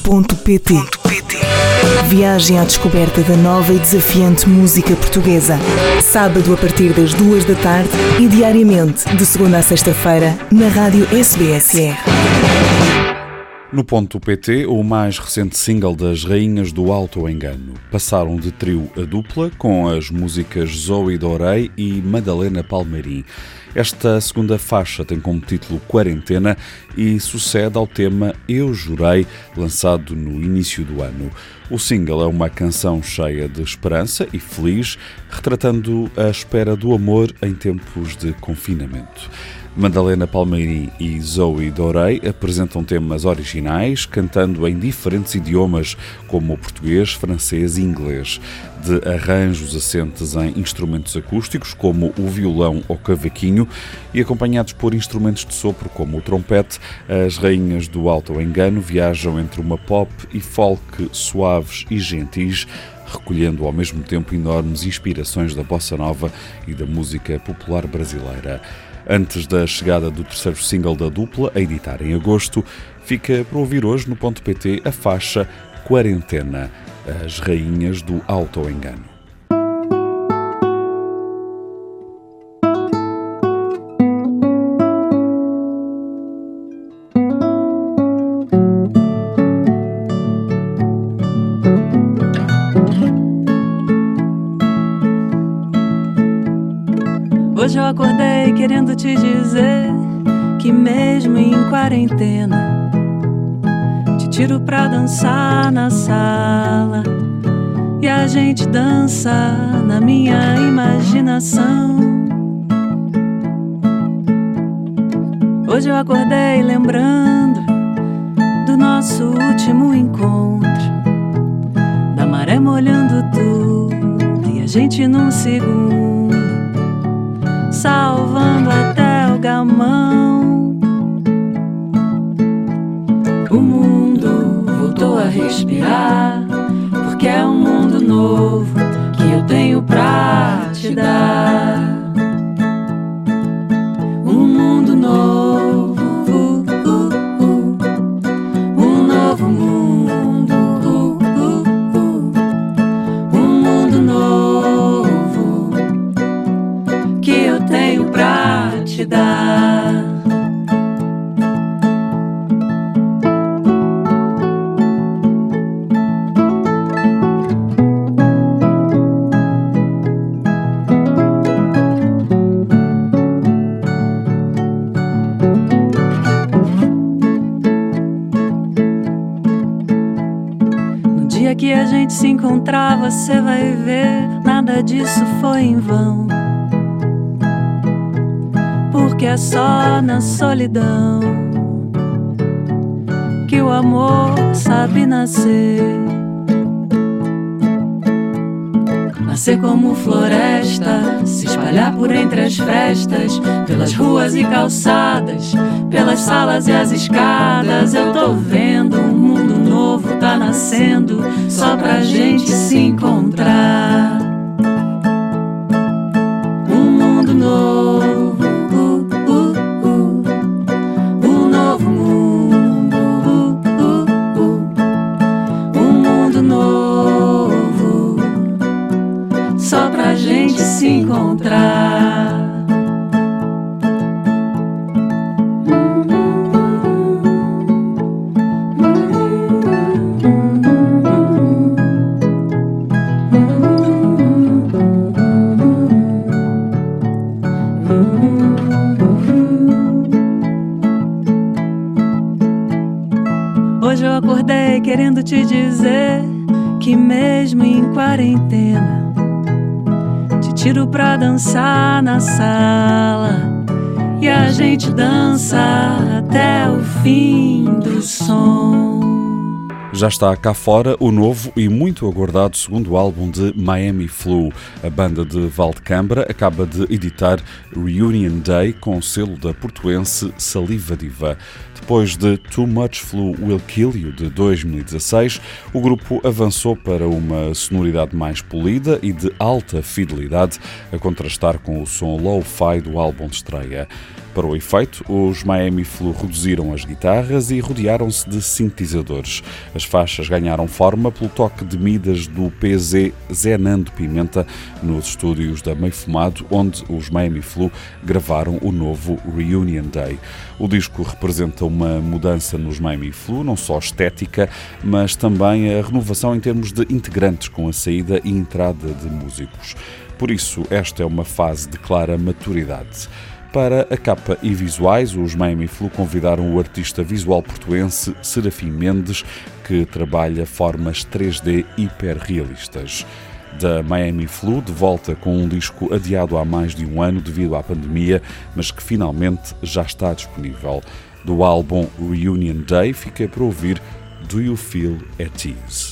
rr.pt. Viagem à descoberta da nova e desafiante música portuguesa. Sábado a partir das 2 da tarde e diariamente de segunda a sexta-feira na Rádio SBS-R. No Ponto PT, o mais recente single das Rainhas do Alto Engano. Passaram de trio a dupla com as músicas Zoe Dorei e Madalena Palmeirim. Esta segunda faixa tem como título Quarentena e sucede ao tema Eu Jurei, lançado no início do ano. O single é uma canção cheia de esperança e feliz, retratando a espera do amor em tempos de confinamento. Madalena Palmeirim e Zoe Dorei apresentam temas originais, cantando em diferentes idiomas, como o português, francês e inglês, de arranjos assentes em instrumentos acústicos, como o violão ou cavaquinho, e acompanhados por instrumentos de sopro, como o trompete. As Rainhas do Alto Engano viajam entre uma pop e folk suaves e gentis, recolhendo ao mesmo tempo enormes inspirações da bossa nova e da música popular brasileira. Antes da chegada do terceiro single da dupla, a editar em agosto, fica para ouvir hoje no Ponto PT a faixa Quarentena, as Rainhas do Alto Engano. Hoje eu acordei querendo te dizer que mesmo em quarentena te tiro pra dançar na sala e a gente dança na minha imaginação. Hoje eu acordei lembrando do nosso último encontro, da maré molhando tudo e a gente num segundo salvando até o gamão. O mundo voltou a respirar, porque é um mundo novo que eu tenho pra te dar. Um mundo novo, um novo mundo, um mundo novo que eu tenho pra te dar. No dia que a gente se encontrar, você vai ver, nada disso foi em vão. Porque é só na solidão que o amor sabe nascer. Nascer como floresta, se espalhar por entre as frestas, pelas ruas e calçadas, pelas salas e as escadas. Eu tô vendo um mundo novo tá nascendo, só pra gente se encontrar. Um mundo novo, um novo mundo, um mundo novo, só pra gente se encontrar. Hoje eu acordei querendo te dizer que mesmo em quarentena te tiro pra dançar na sala e a gente dança até o fim do som. Já está cá fora o novo e muito aguardado segundo álbum de Miami Flu. A banda de Valdecambra acaba de editar Reunion Day com o selo da portuense Saliva Diva. Depois de Too Much Flu Will Kill You, de 2016, o grupo avançou para uma sonoridade mais polida e de alta fidelidade, a contrastar com o som low-fi do álbum de estreia. Para o efeito, os Miami Flu reduziram as guitarras e rodearam-se de sintetizadores. As faixas ganharam forma pelo toque de midas do PZ Zenando Pimenta nos estúdios da Meio Fumado, onde os Miami Flu gravaram o novo Reunion Day. O disco representa uma mudança nos Miami Flu, não só estética, mas também a renovação em termos de integrantes, com a saída e entrada de músicos. Por isso, esta é uma fase de clara maturidade. Para a capa e visuais, os Miami Flu convidaram o artista visual portuense Serafim Mendes, que trabalha formas 3D hiperrealistas. Da Miami Flu, de volta com um disco adiado há mais de um ano devido à pandemia, mas que finalmente já está disponível. Do álbum Reunion Day, fica para ouvir Do You Feel at Ease?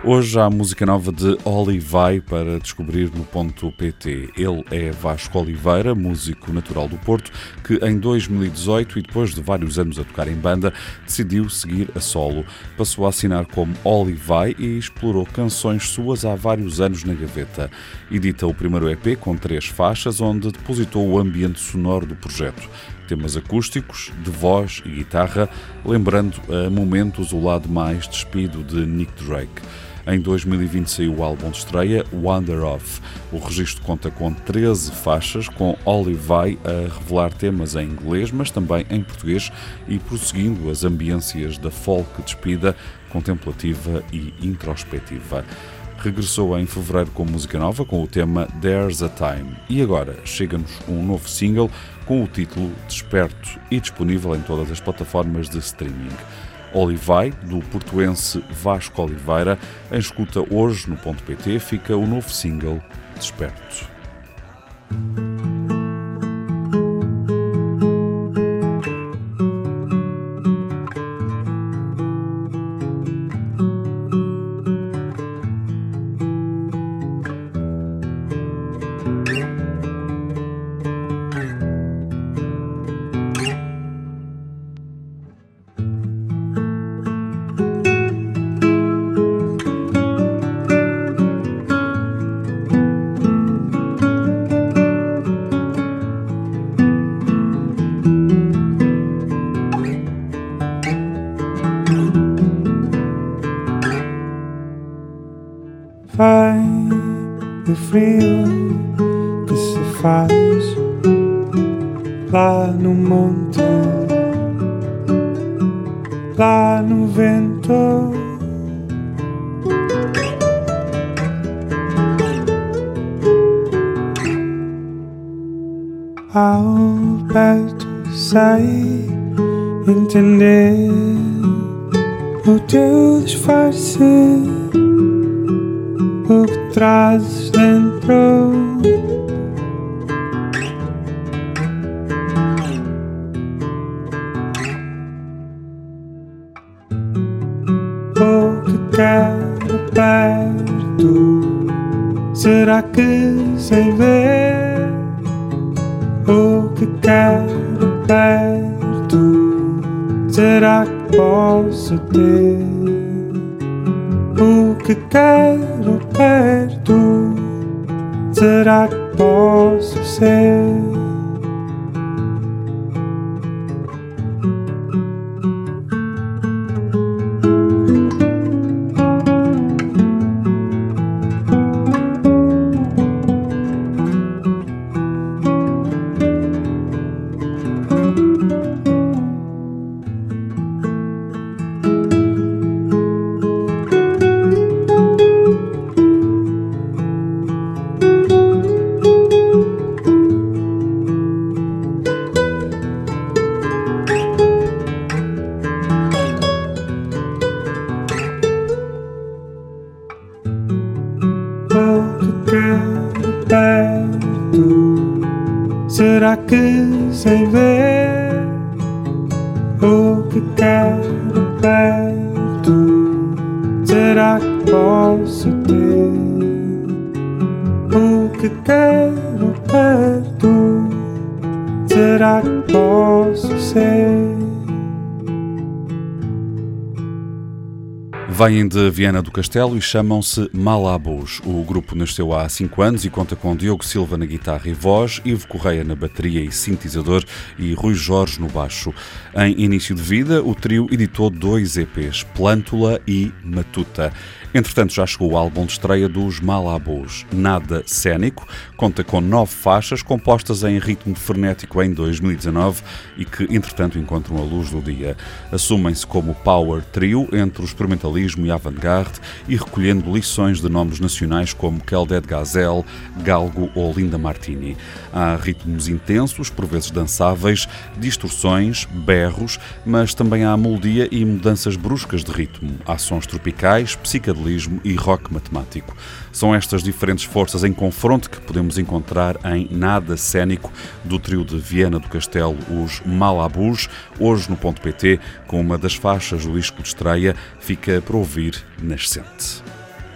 Hoje há música nova de Oli Vai para descobrir no .pt. Ele é Vasco Oliveira, músico natural do Porto, que em 2018 e depois de vários anos a tocar em banda, decidiu seguir a solo. Passou a assinar como Oli Vai e explorou canções suas há vários anos na gaveta. Edita o primeiro EP com 3 faixas, onde depositou o ambiente sonoro do projeto. Temas acústicos, de voz e guitarra, lembrando a momentos o lado mais despido de Nick Drake. Em 2020 saiu o álbum de estreia Wander Off. O registro conta com 13 faixas, com Oli Vai a revelar temas em inglês, mas também em português, e prosseguindo as ambiências da folk despida, contemplativa e introspectiva. Regressou em fevereiro com música nova, com o tema There's a Time. E agora chega-nos um novo single com o título Desperto e disponível em todas as plataformas de streaming. Oli Vai, do portuense Vasco Oliveira, em escuta hoje no .pt, fica o novo single Desperto. Vai do frio que se faz lá no monte, lá no vento. Ao perto sei entender o teu disfarce, o que trazes dentro. O que quero perto, será que sei ver? O que quero perto, será que posso ter? O que quero perto, será que posso ser? Será que sei ver? O que quero perto, será que posso ter? O que quero perto, será que posso ser? Vêm de Viana do Castelo e chamam-se Malabus. O grupo nasceu há 5 anos e conta com Diogo Silva na guitarra e voz, Ivo Correia na bateria e sintetizador e Rui Jorge no baixo. Em início de vida, o trio editou 2 EPs, Plântula e Matuta. Entretanto, já chegou o álbum de estreia dos Malabus, Nada Cénico, conta com 9 faixas compostas em ritmo frenético em 2019 e que, entretanto, encontram a luz do dia. Assumem-se como power trio entre o experimentalismo e a avant-garde e recolhendo lições de nomes nacionais como Kelded Gazelle, Galgo ou Linda Martini. Há ritmos intensos, por vezes dançáveis, distorções, berros, mas também há melodia e mudanças bruscas de ritmo. Há sons tropicais, psicadelismo e rock matemático. São estas diferentes forças em confronto que podemos encontrar em Nada Cénico, do trio de Viana do Castelo, os Malabus, hoje no .pt, com uma das faixas do disco de estreia, fica para ouvir Nascente.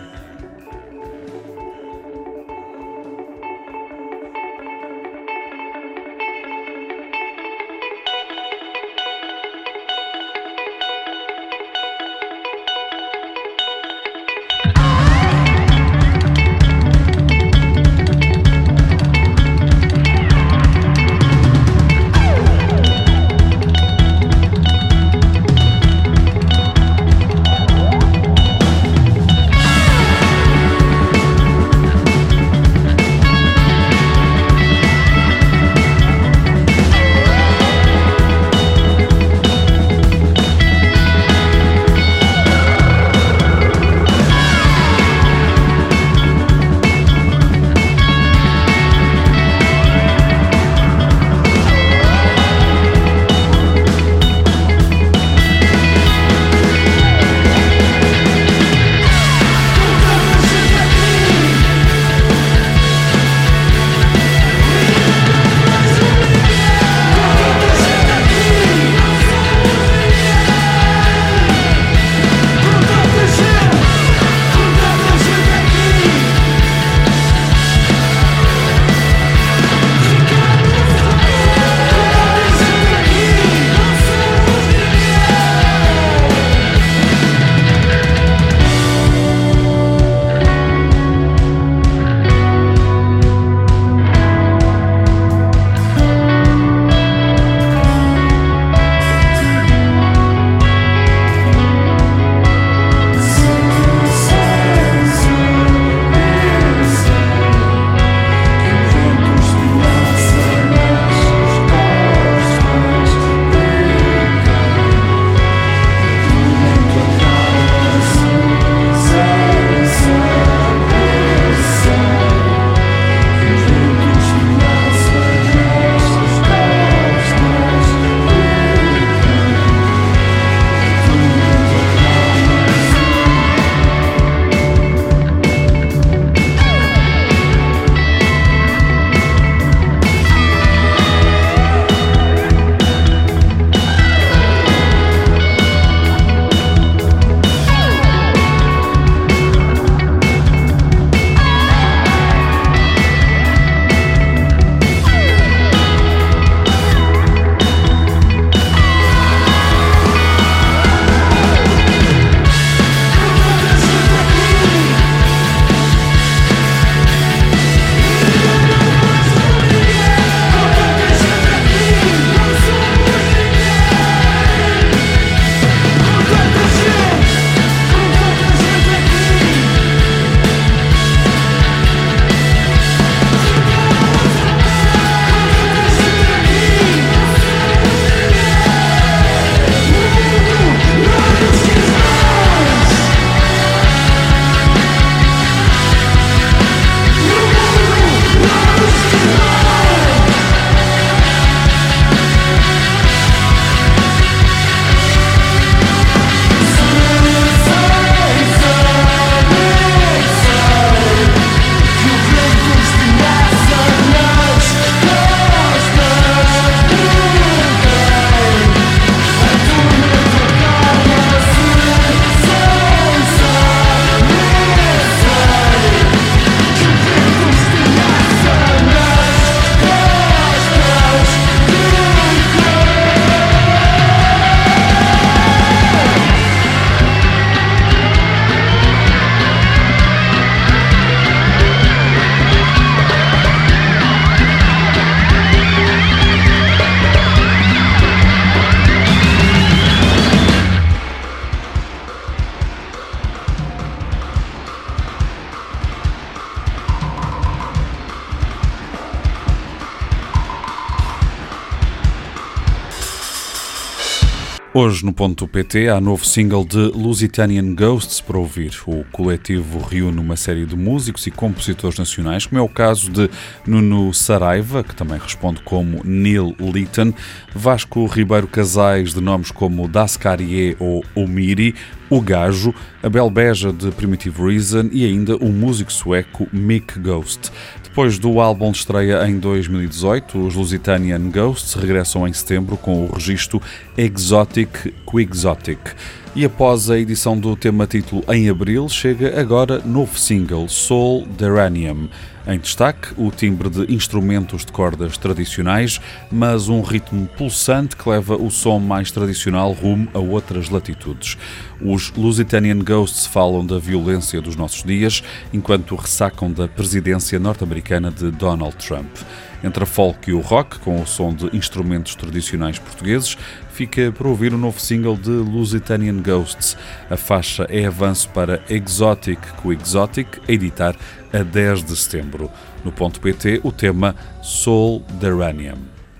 Hoje no Ponto PT há novo single de Lusitanian Ghosts para ouvir. O coletivo reúne uma série de músicos e compositores nacionais, como é o caso de Nuno Saraiva, que também responde como Neil Litton, Vasco Ribeiro Casais, de nomes como Dascarie ou Omiri, o Gajo, a Belbeja de Primitive Reason e ainda o músico sueco Mick Ghost. Depois do álbum de estreia em 2018, os Lusitanian Ghosts regressam em setembro com o registro Exotic Quixotic. E após a edição do tema título em abril, chega agora novo single, Soul Deranium. Em destaque, o timbre de instrumentos de cordas tradicionais, mas um ritmo pulsante que leva o som mais tradicional rumo a outras latitudes. Os Lusitanian Ghosts falam da violência dos nossos dias, enquanto ressacam da presidência norte-americana de Donald Trump. Entre a folk e o rock, com o som de instrumentos tradicionais portugueses, fica para ouvir o novo single de Lusitanian Ghosts. A faixa é avanço para Exotic Quixotic, a editar a 10 de setembro. No Ponto PT, o tema Soul Deranium.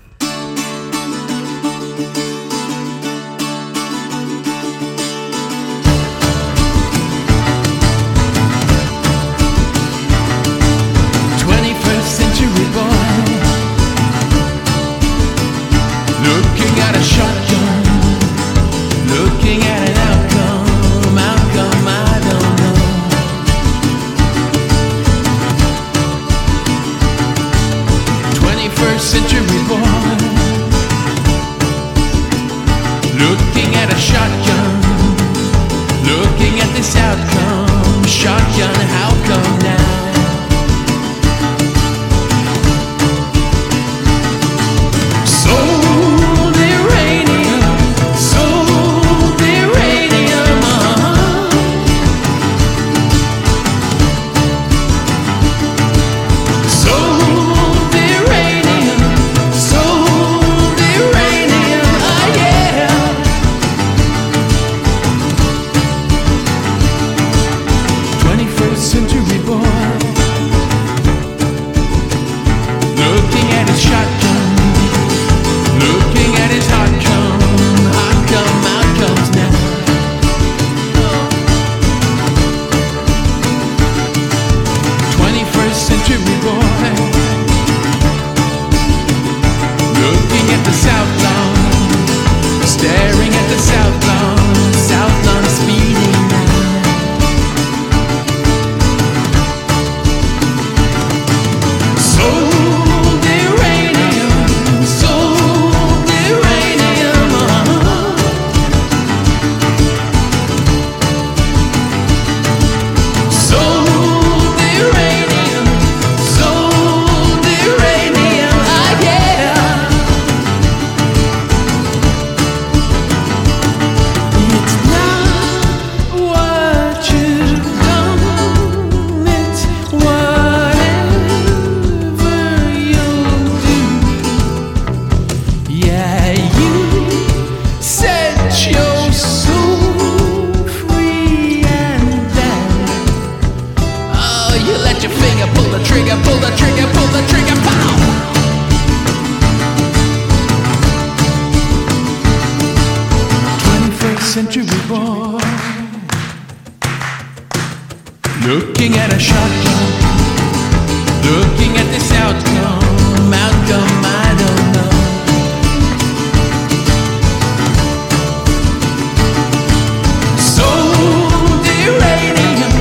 Shotgun, looking at an outcome I don't know. 21st century boy, looking at a shotgun, looking at this outcome. Shotgun, how come now? Looking at a shotgun, looking at this outcome I don't know. Soul deranium,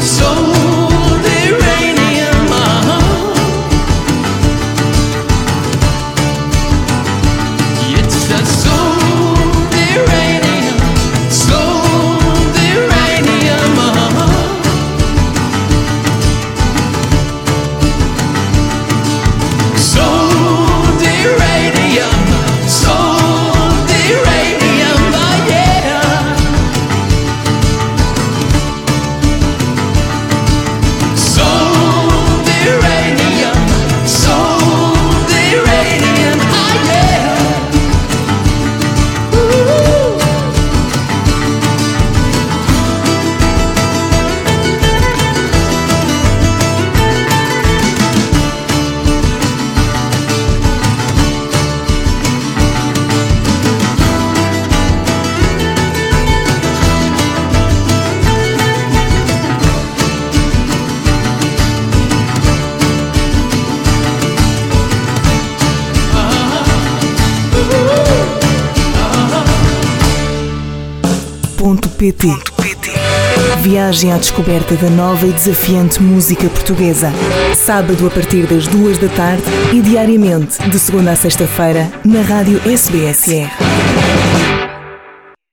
it's a soul deranium, rr.pt. Viagem à descoberta da nova e desafiante música portuguesa. Sábado a partir das 2 da tarde e diariamente de segunda a sexta-feira na rádio SBSR.